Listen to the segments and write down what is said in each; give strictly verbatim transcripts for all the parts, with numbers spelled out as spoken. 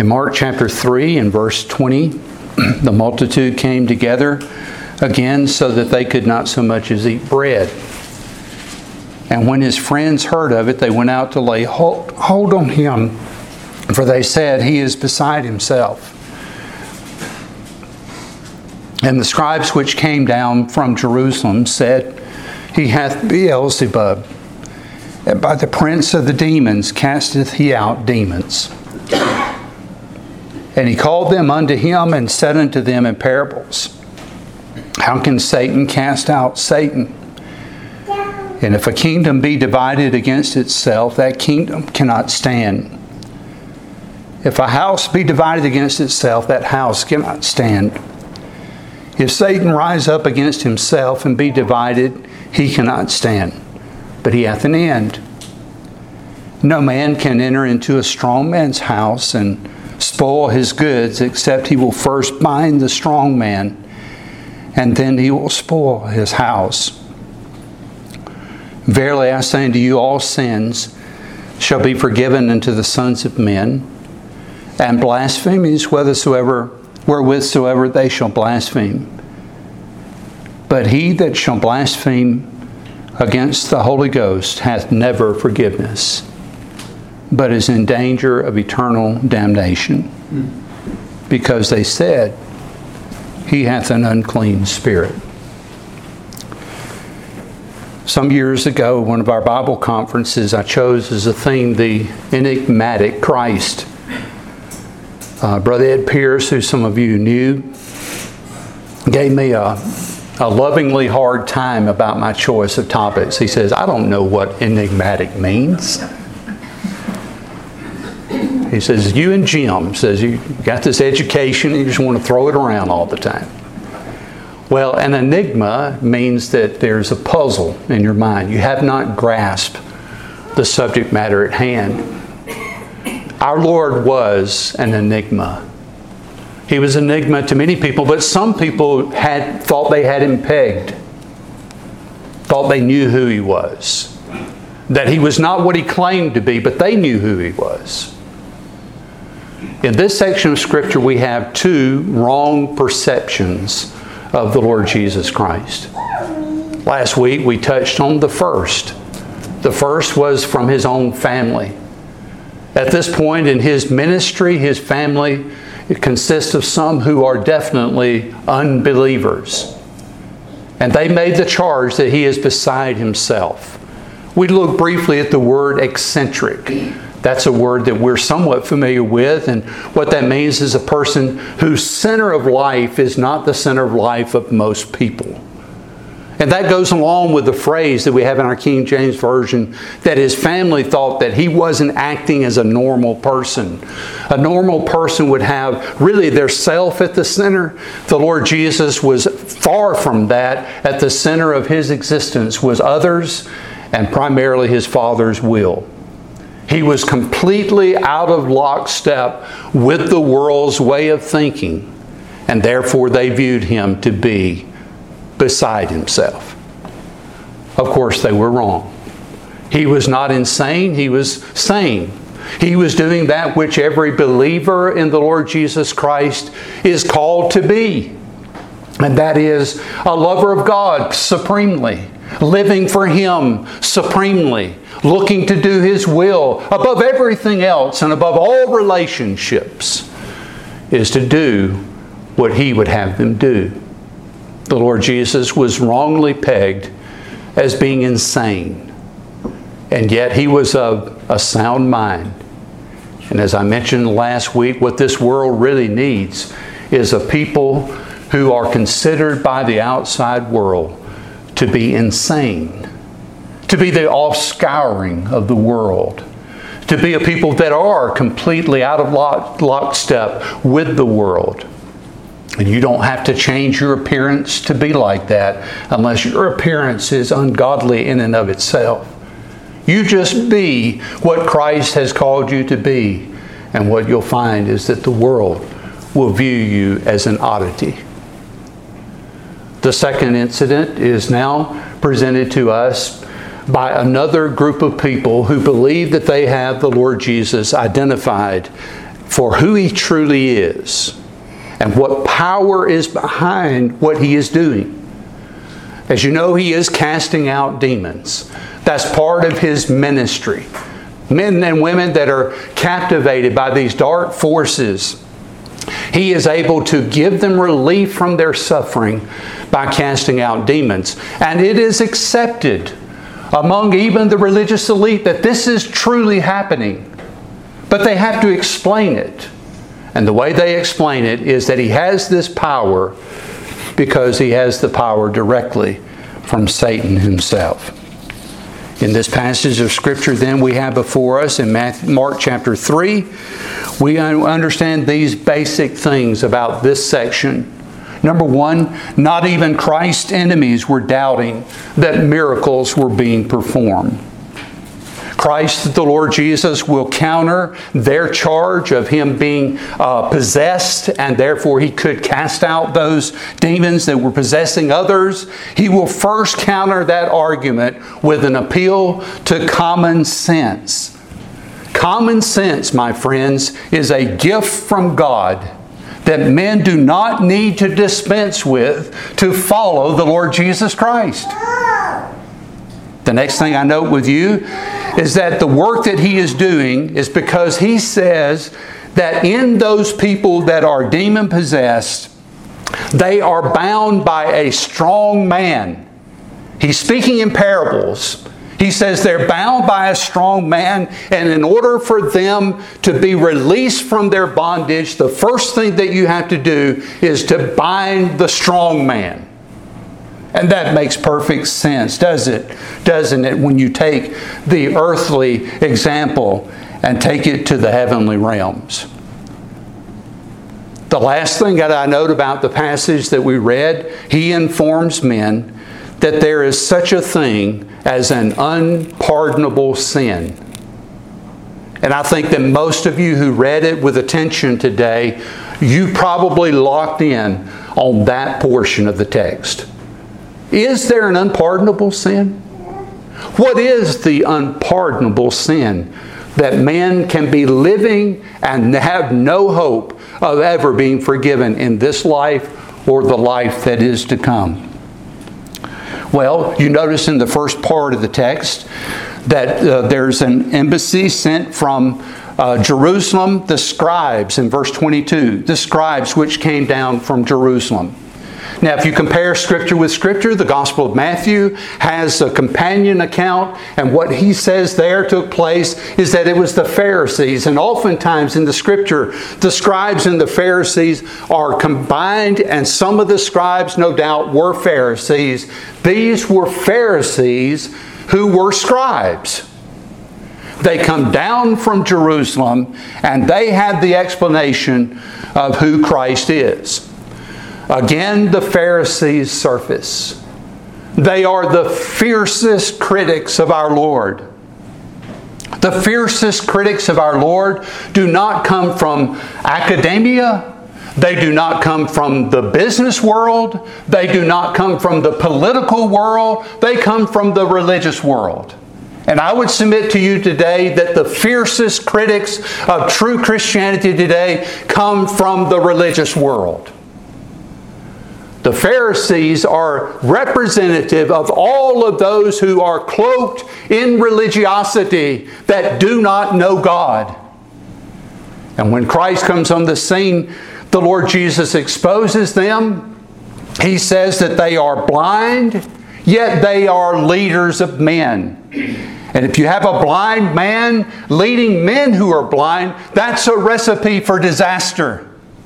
In Mark chapter three and verse twenty, the multitude came together again so that they could not so much as eat bread. And when his friends heard of it, they went out to lay hold, hold on him, for they said, he is beside himself. And the scribes which came down from Jerusalem said, he hath Beelzebub, and by the prince of the demons casteth he out demons. And he called them unto him and said unto them in parables, how can Satan cast out Satan? And if a kingdom be divided against itself, that kingdom cannot stand. If a house be divided against itself, that house cannot stand. If Satan rise up against himself and be divided, he cannot stand, but he hath an end. No man can enter into a strong man's house and spoil his goods, except he will first bind the strong man, and then he will spoil his house. Verily I say unto you, all sins shall be forgiven unto the sons of men, and blasphemies whithersoever wherewithsoever they shall blaspheme. But he that shall blaspheme against the Holy Ghost hath never forgiveness, but is in danger of eternal damnation, because they said, he hath an unclean spirit. Some years ago, one of our Bible conferences, I chose as a theme the enigmatic Christ. Uh, Brother Ed Pierce, who some of you knew, gave me a, a lovingly hard time about my choice of topics. He says, I don't know what enigmatic means. He says, you and Jim, says you got this education and you just want to throw it around all the time. Well, an enigma means that there's a puzzle in your mind. You have not grasped the subject matter at hand. Our Lord was an enigma. He was an enigma to many people, but some people had thought they had him pegged, thought they knew who he was, that he was not what he claimed to be, but they knew who he was. In this section of Scripture, we have two wrong perceptions of the Lord Jesus Christ. Last week, we touched on the first. The first was from his own family. At this point in his ministry, his family, it consists of some who are definitely unbelievers. And they made the charge that he is beside himself. We look briefly at the word eccentric. That's a word that we're somewhat familiar with, and what that means is a person whose center of life is not the center of life of most people. And that goes along with the phrase that we have in our King James Version, that his family thought that he wasn't acting as a normal person. A normal person would have really their self at the center. The Lord Jesus was far from that. At the center of his existence was others, and primarily his Father's will. He was completely out of lockstep with the world's way of thinking, and therefore they viewed him to be beside himself. Of course, they were wrong. He was not insane, he was sane. He was doing that which every believer in the Lord Jesus Christ is called to be, and that is a lover of God supremely, living for Him supremely, looking to do His will above everything else and above all relationships, is to do what He would have them do. The Lord Jesus was wrongly pegged as being insane, and yet He was of a sound mind. And as I mentioned last week, what this world really needs is a people who are considered by the outside world to be insane, to be the offscouring of the world, to be a people that are completely out of lock, lockstep with the world. And you don't have to change your appearance to be like that unless your appearance is ungodly in and of itself. You just be what Christ has called you to be, and what you'll find is that the world will view you as an oddity. The second incident is now presented to us by another group of people who believe that they have the Lord Jesus identified for who He truly is and what power is behind what He is doing. As you know, He is casting out demons. That's part of His ministry. Men and women that are captivated by these dark forces, He is able to give them relief from their suffering by casting out demons. And it is accepted among even the religious elite that this is truly happening. But they have to explain it. And the way they explain it is that He has this power because He has the power directly from Satan himself. In this passage of Scripture then we have before us in Mark chapter three, we understand these basic things about this section. Number one, not even Christ's enemies were doubting that miracles were being performed. Christ, the Lord Jesus, will counter their charge of Him being uh, possessed, and therefore He could cast out those demons that were possessing others. He will first counter that argument with an appeal to common sense. Common sense, my friends, is a gift from God that men do not need to dispense with to follow the Lord Jesus Christ. The next thing I note with you is that the work that He is doing is because He says that in those people that are demon-possessed, they are bound by a strong man. He's speaking in parables. He says they're bound by a strong man, and in order for them to be released from their bondage, the first thing that you have to do is to bind the strong man. And that makes perfect sense, does it? Doesn't it, when you take the earthly example and take it to the heavenly realms? The last thing that I note about the passage that we read, He informs men that there is such a thing as an unpardonable sin. And I think that most of you who read it with attention today, you probably locked in on that portion of the text. Is there an unpardonable sin? What is the unpardonable sin that man can be living and have no hope of ever being forgiven in this life or the life that is to come? Well, you notice in the first part of the text that uh, there's an embassy sent from uh, Jerusalem, the scribes, in verse twenty-two, the scribes which came down from Jerusalem. Now, if you compare Scripture with Scripture, the Gospel of Matthew has a companion account, and what he says there took place is that it was the Pharisees. And oftentimes in the Scripture, the scribes and the Pharisees are combined, and some of the scribes, no doubt, were Pharisees. These were Pharisees who were scribes. They come down from Jerusalem, and they have the explanation of who Christ is. Again, the Pharisees surface. They are the fiercest critics of our Lord. The fiercest critics of our Lord do not come from academia. They do not come from the business world. They do not come from the political world. They come from the religious world. And I would submit to you today that the fiercest critics of true Christianity today come from the religious world. The Pharisees are representative of all of those who are cloaked in religiosity that do not know God. And when Christ comes on the scene, the Lord Jesus exposes them. He says that they are blind, yet they are leaders of men. And if you have a blind man leading men who are blind, that's a recipe for disaster.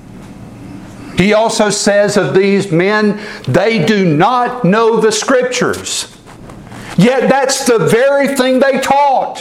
He also says of these men, they do not know the Scriptures. Yet that's the very thing they taught.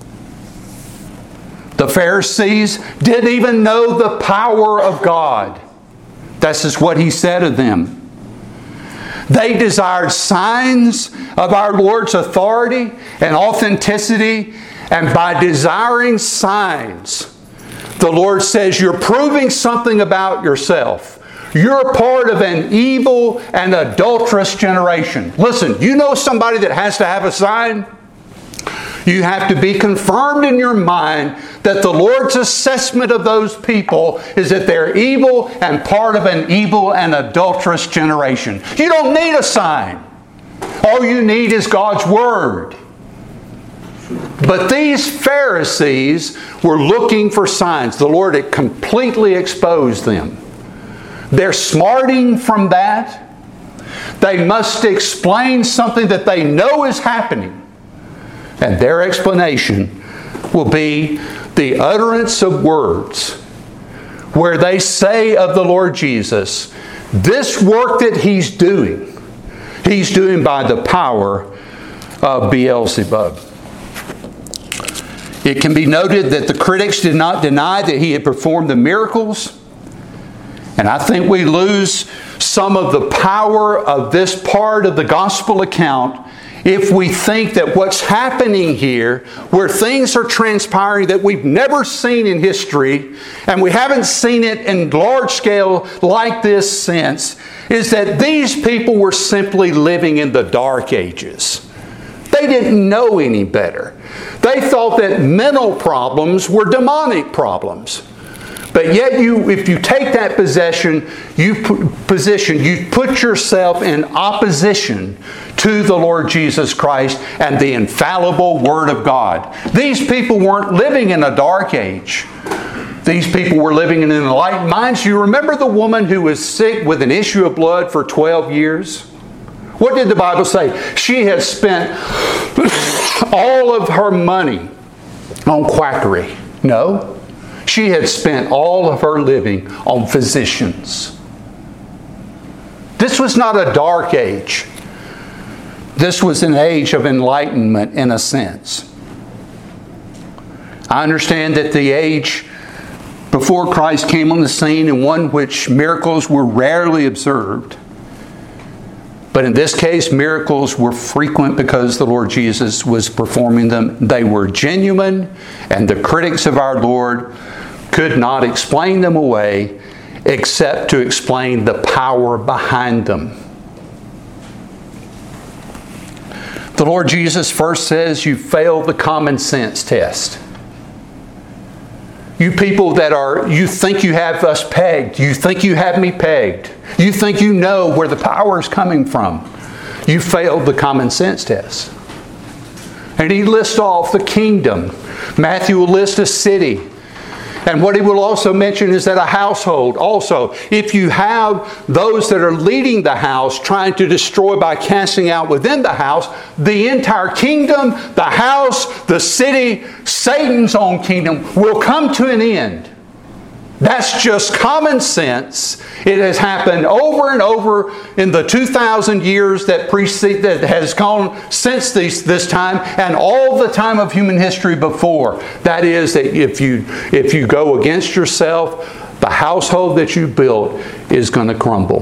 The Pharisees didn't even know the power of God. This is what He said of them. They desired signs of our Lord's authority and authenticity, and by desiring signs, the Lord says, you're proving something about yourself. You're part of an evil and adulterous generation. Listen, you know somebody that has to have a sign? You have to be confirmed in your mind that the Lord's assessment of those people is that they're evil and part of an evil and adulterous generation. You don't need a sign. All you need is God's Word. But these Pharisees were looking for signs. The Lord had completely exposed them. They're smarting from that. They must explain something that they know is happening. And their explanation will be the utterance of words where they say of the Lord Jesus, this work that He's doing, He's doing by the power of Beelzebub. It can be noted that the critics did not deny that He had performed the miracles. And I think we lose some of the power of this part of the gospel account if we think that what's happening here, where things are transpiring that we've never seen in history, and we haven't seen it in large scale like this since, is that these people were simply living in the dark ages. They didn't know any better. They thought that mental problems were demonic problems. But yet, you, if you take that possession, you put, position, you put yourself in opposition to the Lord Jesus Christ and the infallible Word of God. These people weren't living in a dark age. These people were living in enlightened minds. You remember the woman who was sick with an issue of blood for twelve years? What did the Bible say? She has spent all of her money on quackery. No. She had spent all of her living on physicians. This was not a dark age. This was an age of enlightenment in a sense. I understand that the age before Christ came on the scene and one which miracles were rarely observed. But in this case, miracles were frequent because the Lord Jesus was performing them. They were genuine, and the critics of our Lord could not explain them away except to explain the power behind them. The Lord Jesus first says, you failed the common sense test. You people that are, you think you have us pegged. You think you have me pegged. You think you know where the power is coming from. You failed the common sense test. And He lists off the kingdom. Matthew will list a city. And what he will also mention is that a household also, if you have those that are leading the house trying to destroy by casting out within the house, the entire kingdom, the house, the city, Satan's own kingdom will come to an end. That's just common sense. It has happened over and over in the two thousand years that precede, that has gone since this, this time, and all the time of human history before. That is, that if you if you go against yourself, the household that you built is going to crumble.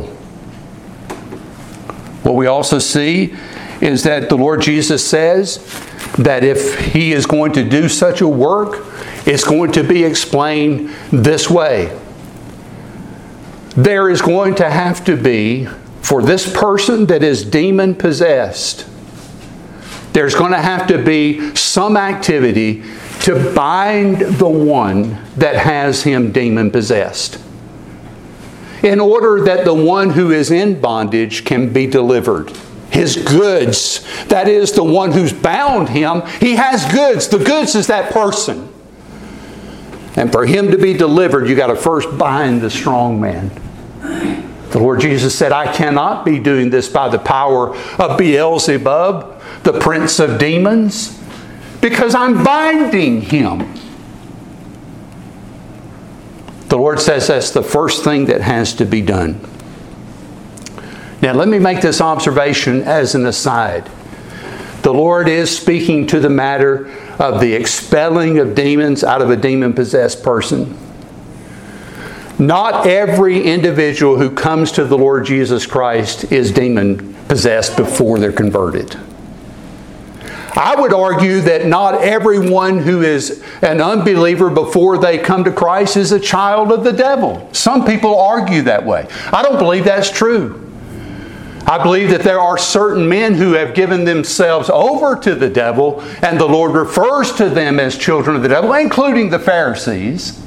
What we also see is that the Lord Jesus says that if He is going to do such a work, it's going to be explained this way. There is going to have to be, for this person that is demon-possessed, there's going to have to be some activity to bind the one that has him demon-possessed, in order that the one who is in bondage can be delivered. His goods, that is, the one who's bound him, he has goods. The goods is that person. And for him to be delivered, you got to first bind the strong man. The Lord Jesus said, I cannot be doing this by the power of Beelzebub, the prince of demons, because I'm binding him. The Lord says that's the first thing that has to be done. Now let me make this observation as an aside. The Lord is speaking to the matter of the expelling of demons out of a demon-possessed person. Not every individual who comes to the Lord Jesus Christ is demon-possessed before they're converted. I would argue that not everyone who is an unbeliever before they come to Christ is a child of the devil. Some people argue that way. I don't believe that's true. I believe that there are certain men who have given themselves over to the devil, and the Lord refers to them as children of the devil, including the Pharisees.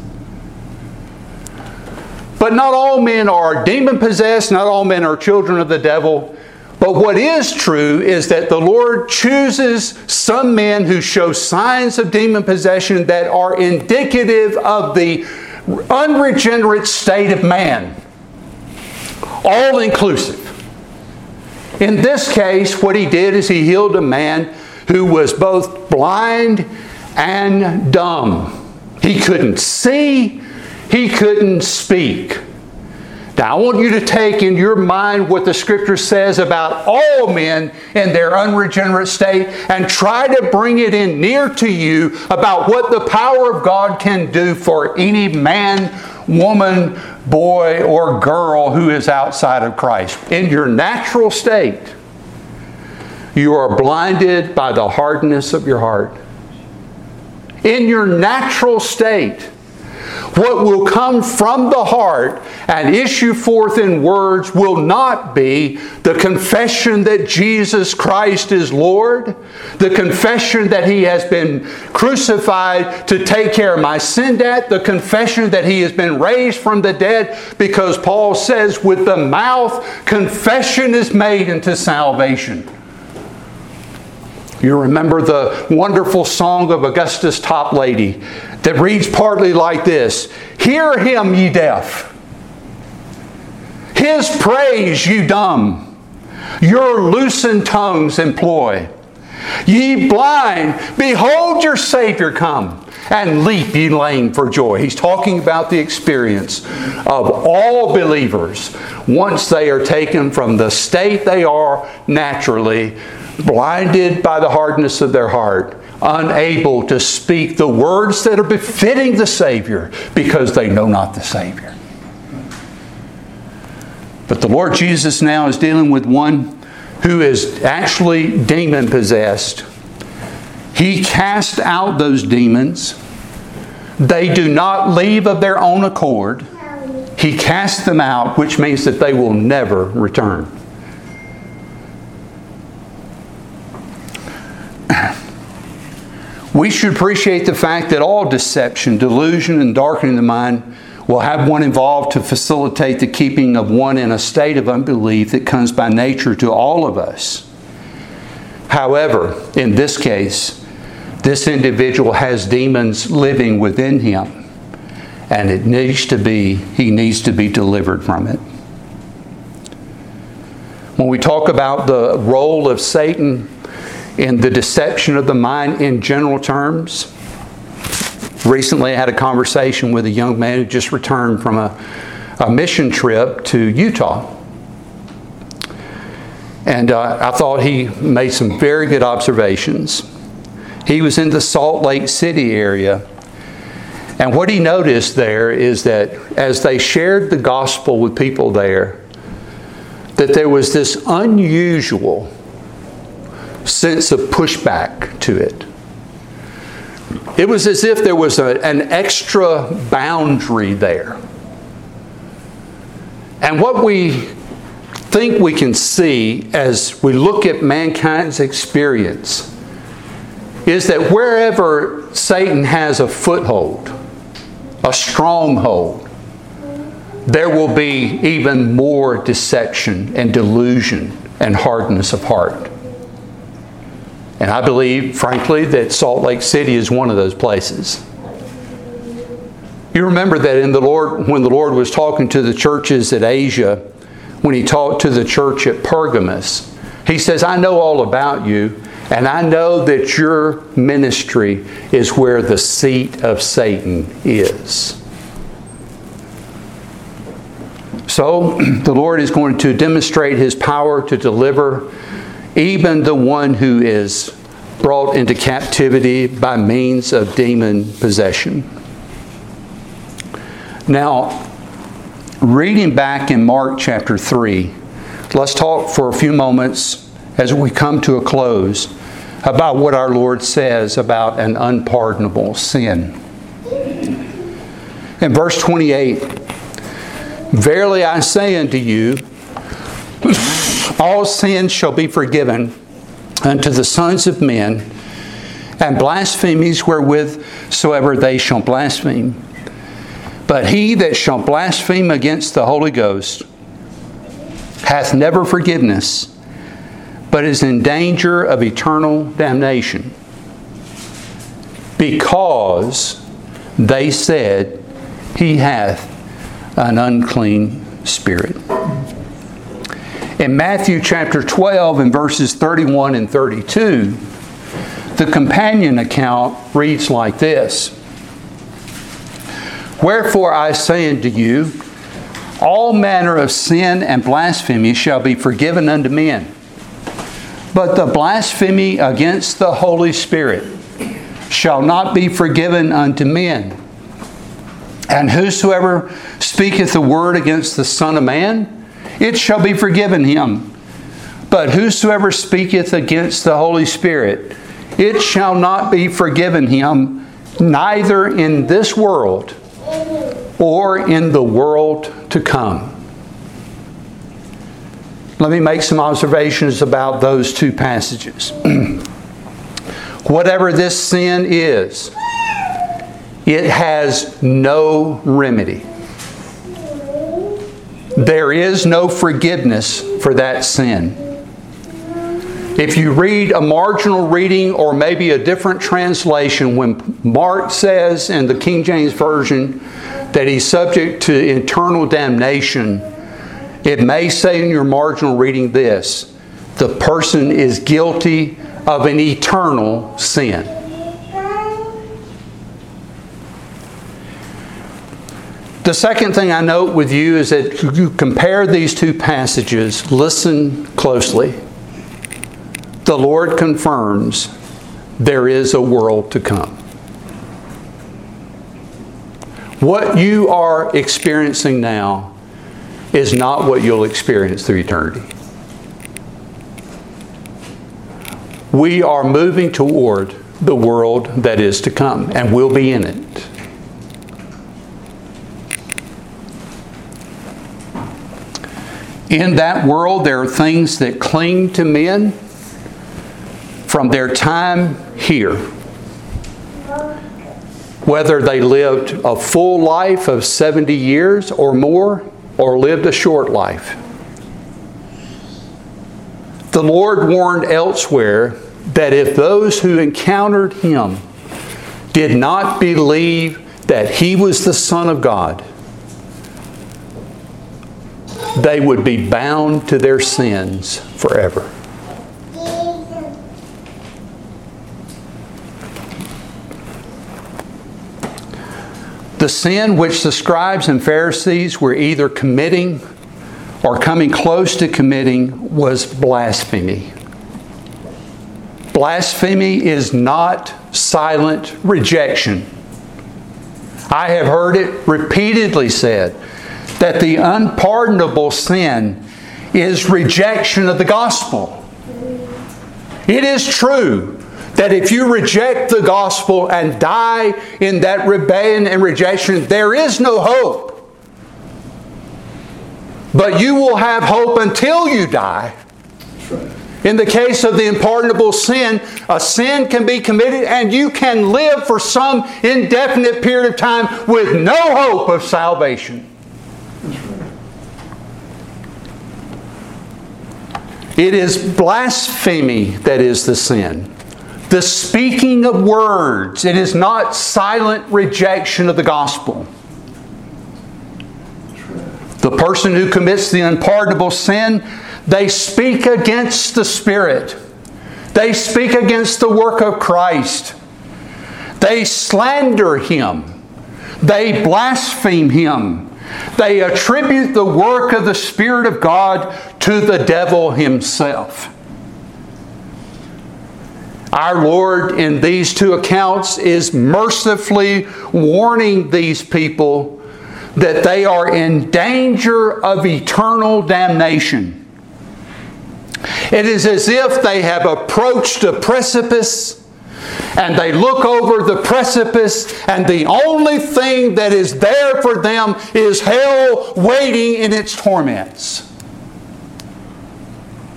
But not all men are demon-possessed, not all men are children of the devil. But what is true is that the Lord chooses some men who show signs of demon possession that are indicative of the unregenerate state of man. All inclusive. In this case, what he did is he healed a man who was both blind and dumb. He couldn't see, he couldn't speak. Now, I want you to take in your mind what the Scripture says about all men in their unregenerate state and try to bring it in near to you about what the power of God can do for any man, woman, boy, or girl who is outside of Christ. In your natural state, you are blinded by the hardness of your heart. In your natural state, what will come from the heart and issue forth in words will not be the confession that Jesus Christ is Lord, the confession that He has been crucified to take care of my sin debt, the confession that He has been raised from the dead, because Paul says with the mouth confession is made unto salvation. You remember the wonderful song of Augustus Toplady that reads partly like this: "Hear Him, ye deaf. His praise, you dumb. Your loosened tongues employ. Ye blind, behold your Savior come. And leap, ye lame, for joy." He's talking about the experience of all believers once they are taken from the state they are naturally, blinded by the hardness of their heart, unable to speak the words that are befitting the Savior because they know not the Savior. But the Lord Jesus now is dealing with one who is actually demon-possessed. He cast out those demons. They do not leave of their own accord. He cast them out, which means that they will never return. We should appreciate the fact that all deception, delusion, and darkening the mind will have one involved to facilitate the keeping of one in a state of unbelief that comes by nature to all of us. However, in this case, this individual has demons living within him, and it needs to be, he needs to be delivered from it. When we talk about the role of Satan in the deception of the mind in general terms, recently I had a conversation with a young man who just returned from a, a mission trip to Utah. And uh, I thought he made some very good observations. He was in the Salt Lake City area. And what he noticed there is that as they shared the gospel with people there, that there was this unusual sense of pushback to it. It was as if there was a, an extra boundary there. And what we think we can see as we look at mankind's experience is that wherever Satan has a foothold, a stronghold, there will be even more deception and delusion and hardness of heart. And I believe, frankly, that Salt Lake City is one of those places. You remember that in the Lord, when the Lord was talking to the churches at Asia, when He talked to the church at Pergamos, He says, "I know all about you, and I know that your ministry is where the seat of Satan is." So, the Lord is going to demonstrate His power to deliver even the one who is brought into captivity by means of demon possession. Now, reading back in Mark chapter three, let's talk for a few moments as we come to a close about what our Lord says about an unpardonable sin. In verse twenty-eight, "Verily I say unto you, all sins shall be forgiven unto the sons of men, and blasphemies wherewith soever they shall blaspheme. But he that shall blaspheme against the Holy Ghost hath never forgiveness, but is in danger of eternal damnation, because they said, he hath an unclean spirit. In Matthew chapter twelve and verses thirty-one and thirty-two, the companion account reads like this: Wherefore I say unto you, all manner of sin and blasphemy shall be forgiven unto men, but the blasphemy against the Holy Spirit shall not be forgiven unto men. And whosoever speaketh a word against the Son of Man, it shall be forgiven him. But whosoever speaketh against the Holy Spirit, it shall not be forgiven him, neither in this world or in the world to come. Let me make some observations about those two passages. Whatever this sin is, it has no remedy. There is no forgiveness for that sin. If you read a marginal reading or maybe a different translation, when Mark says in the King James Version that he's subject to eternal damnation, it may say in your marginal reading this: the person is guilty of an eternal sin. The second thing I note with you is that you compare these two passages, listen closely. The Lord confirms there is a world to come. What you are experiencing now is not what you'll experience through eternity. We are moving toward the world that is to come, and we'll be in it. In that world, there are things that cling to men from their time here. Whether they lived a full life of seventy years or more, or lived a short life. The Lord warned elsewhere that if those who encountered Him did not believe that He was the Son of God, they would be bound to their sins forever. The sin which the scribes and Pharisees were either committing or coming close to committing was blasphemy. Blasphemy is not silent rejection. I have heard it repeatedly said that the unpardonable sin is rejection of the gospel. It is true that if you reject the gospel and die in that rebellion and rejection, there is no hope. But you will have hope until you die. In the case of the unpardonable sin, a sin can be committed and you can live for some indefinite period of time with no hope of salvation. It is blasphemy that is the sin. The speaking of words. It is not silent rejection of the gospel. The person who commits the unpardonable sin, they speak against the Spirit. They speak against the work of Christ. They slander Him. They blaspheme Him. They attribute the work of the Spirit of God to the devil himself. Our Lord in these two accounts is mercifully warning these people that they are in danger of eternal damnation. It is as if they have approached a precipice and they look over the precipice and the only thing that is there for them is hell waiting in its torments.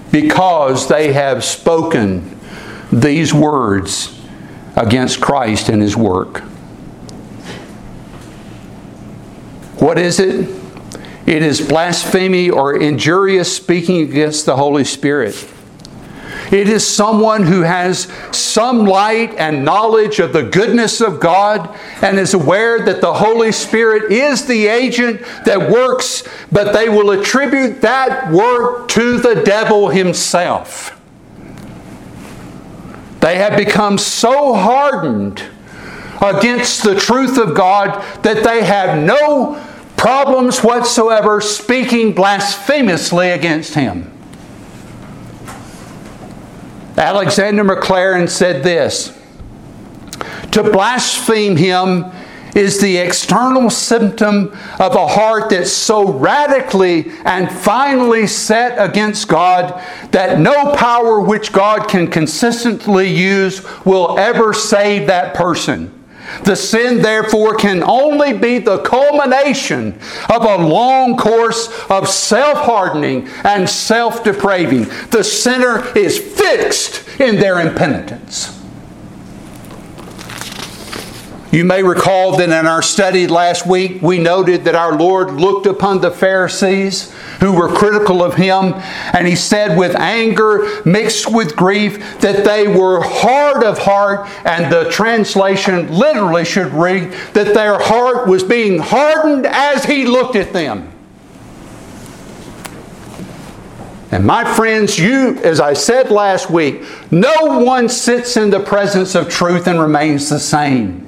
because they have spoken these words against Christ and His work. What is it? It is blasphemy or injurious speaking against the Holy Spirit. It is someone who has some light and knowledge of the goodness of God and is aware that the Holy Spirit is the agent that works, but they will attribute that work to the devil himself. They have become so hardened against the truth of God that they have no problems whatsoever speaking blasphemously against Him. Alexander Maclaren said this: to blaspheme Him is the external symptom of a heart that's so radically and finally set against God that no power which God can consistently use will ever save that person. The sin, therefore, can only be the culmination of a long course of self-hardening and self-depraving. The sinner is fixed in their impenitence. You may recall that in our study last week, we noted that our Lord looked upon the Pharisees who were critical of Him, and He said with anger mixed with grief that they were hard of heart, and the translation literally should read that their heart was being hardened as He looked at them. And my friends, you, as I said last week, no one sits in the presence of truth and remains the same.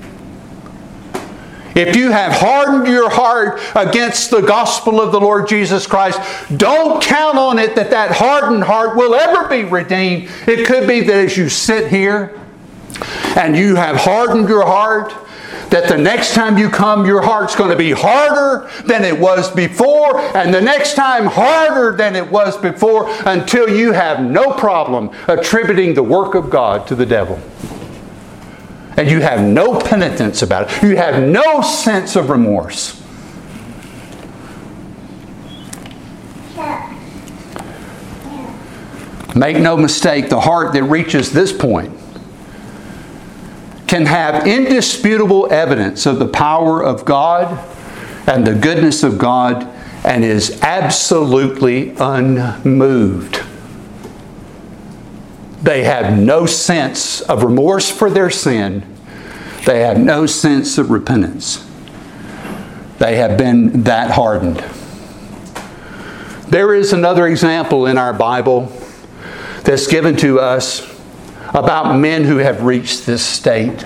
If you have hardened your heart against the gospel of the Lord Jesus Christ, don't count on it that that hardened heart will ever be redeemed. It could be that as you sit here and you have hardened your heart, that the next time you come, your heart's going to be harder than it was before, and the next time harder than it was before, until you have no problem attributing the work of God to the devil. And you have no penitence about it. You have no sense of remorse. Make no mistake, the heart that reaches this point can have indisputable evidence of the power of God and the goodness of God and is absolutely unmoved. They have no sense of remorse for their sin. They have no sense of repentance. They have been that hardened. There is another example in our Bible that's given to us about men who have reached this state.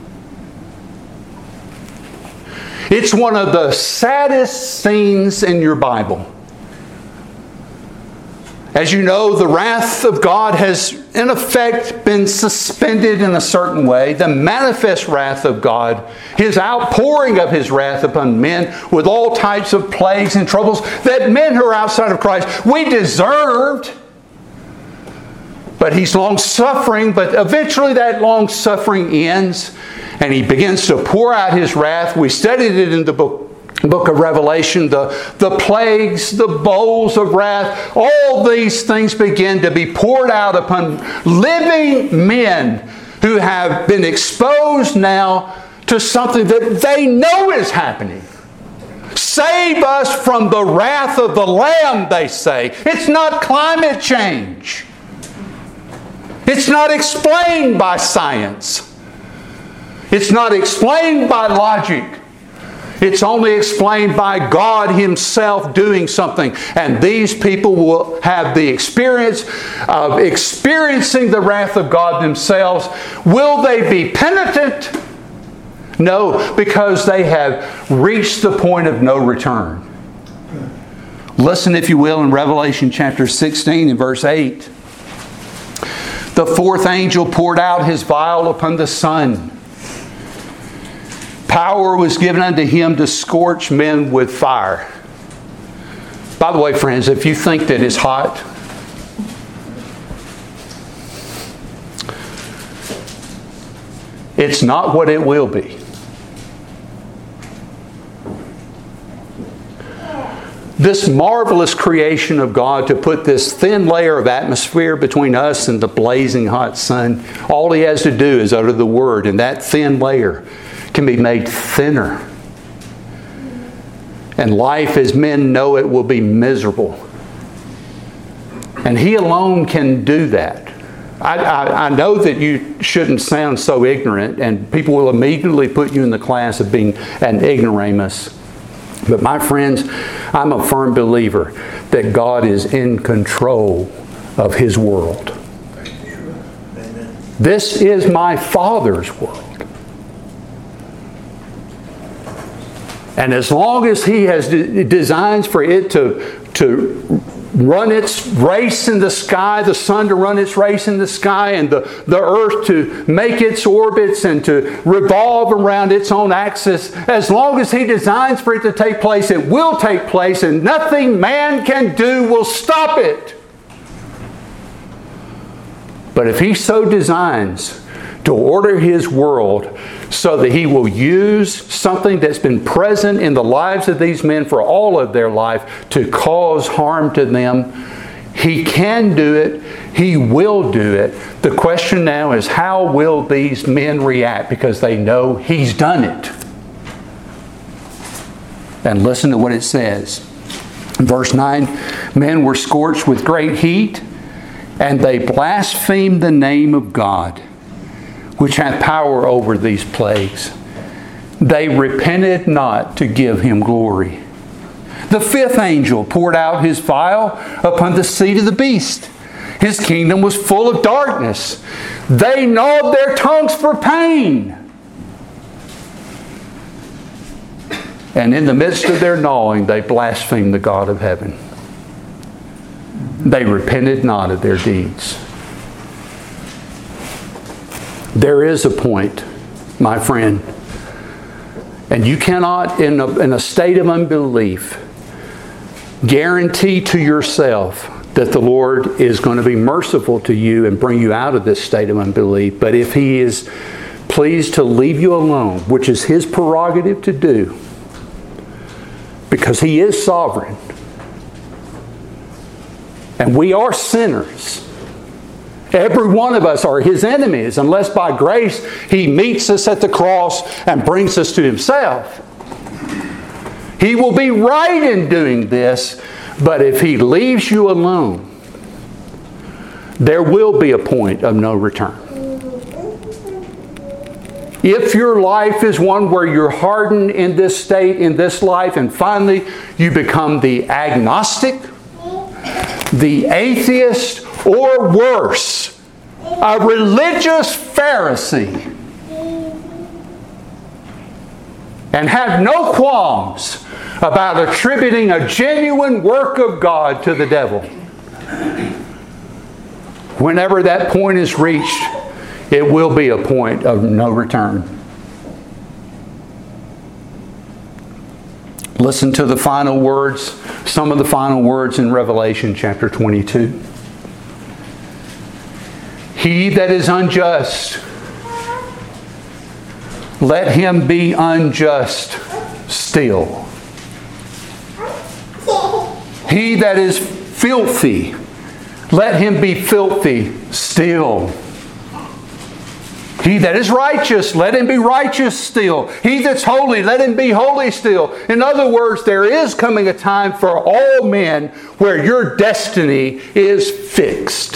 It's one of the saddest scenes in your Bible. As you know, the wrath of God has in effect been suspended in a certain way. The manifest wrath of God, His outpouring of His wrath upon men with all types of plagues and troubles that men who are outside of Christ, we deserved. But He's long-suffering, but eventually that long-suffering ends and He begins to pour out His wrath. We studied it in the book Book of Revelation, the, the plagues, the bowls of wrath, all these things begin to be poured out upon living men who have been exposed now to something that they know is happening. Save us from the wrath of the Lamb, they say. It's not climate change. It's not explained by science. It's not explained by logic. It's only explained by God Himself doing something. And these people will have the experience of experiencing the wrath of God themselves. Will they be penitent? No, because they have reached the point of no return. Listen, if you will, in Revelation chapter sixteen and verse eight. The fourth angel poured out his vial upon the sun. Power was given unto him to scorch men with fire. By the way, friends, if you think that it's hot, it's not what it will be. this marvelous creation of God, to put this thin layer of atmosphere between us and the blazing hot sun. All He has to do is utter the word, and that thin layer can be made thinner. And life as men know it will be miserable. And He alone can do that. I, I, I know that you shouldn't sound so ignorant, and people will immediately put you in the class of being an ignoramus. But my friends, I'm a firm believer that God is in control of His world. This is my Father's world. And as long as He has de- designs for it to, to run its race in the sky, the sun to run its race in the sky, and the, the earth to make its orbits and to revolve around its own axis, as long as He designs for it to take place, it will take place, and nothing man can do will stop it. But if He so designs to order His world so that He will use something that's been present in the lives of these men for all of their life to cause harm to them, He can do it. He will do it. The question now is, how will these men react? Because they know He's done it. And listen to what it says. In verse nine, men were scorched with great heat, and they blasphemed the name of God, which hath power over these plagues. They repented not to give Him glory. The fifth angel poured out his vial upon the seat of the beast. His kingdom was full of darkness. They gnawed their tongues for pain. And in the midst of their gnawing, they blasphemed the God of heaven. They repented not of their deeds. There is a point, my friend, and you cannot, in a, in a state of unbelief, guarantee to yourself that the Lord is going to be merciful to you and bring you out of this state of unbelief. But if He is pleased to leave you alone, which is His prerogative to do, because He is sovereign, and we are sinners. Every one of us are His enemies, unless by grace He meets us at the cross and brings us to Himself. He will be right in doing this, but if He leaves you alone, there will be a point of no return. If your life is one where you're hardened in this state, in this life, and finally you become the agnostic, the atheist, or worse, a religious Pharisee, and have no qualms about attributing a genuine work of God to the devil. Whenever that point is reached, it will be a point of no return. Listen to the final words, some of the final words in Revelation chapter twenty-two. He that is unjust, let him be unjust still. He that is filthy, let him be filthy still. He that is righteous, let him be righteous still. He that's holy, let him be holy still. In other words, there is coming a time for all men where your destiny is fixed.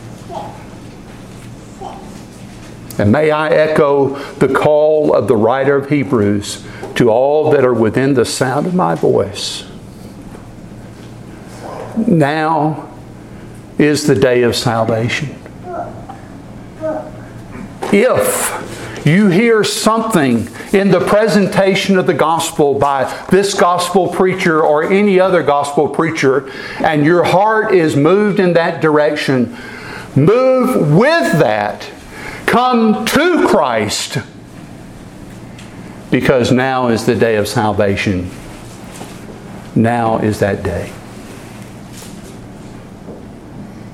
And may I echo the call of the writer of Hebrews to all that are within the sound of my voice. Now is the day of salvation. If you hear something in the presentation of the gospel by this gospel preacher or any other gospel preacher, and your heart is moved in that direction, move with that. Come to Christ, because now is the day of salvation. Now is that day.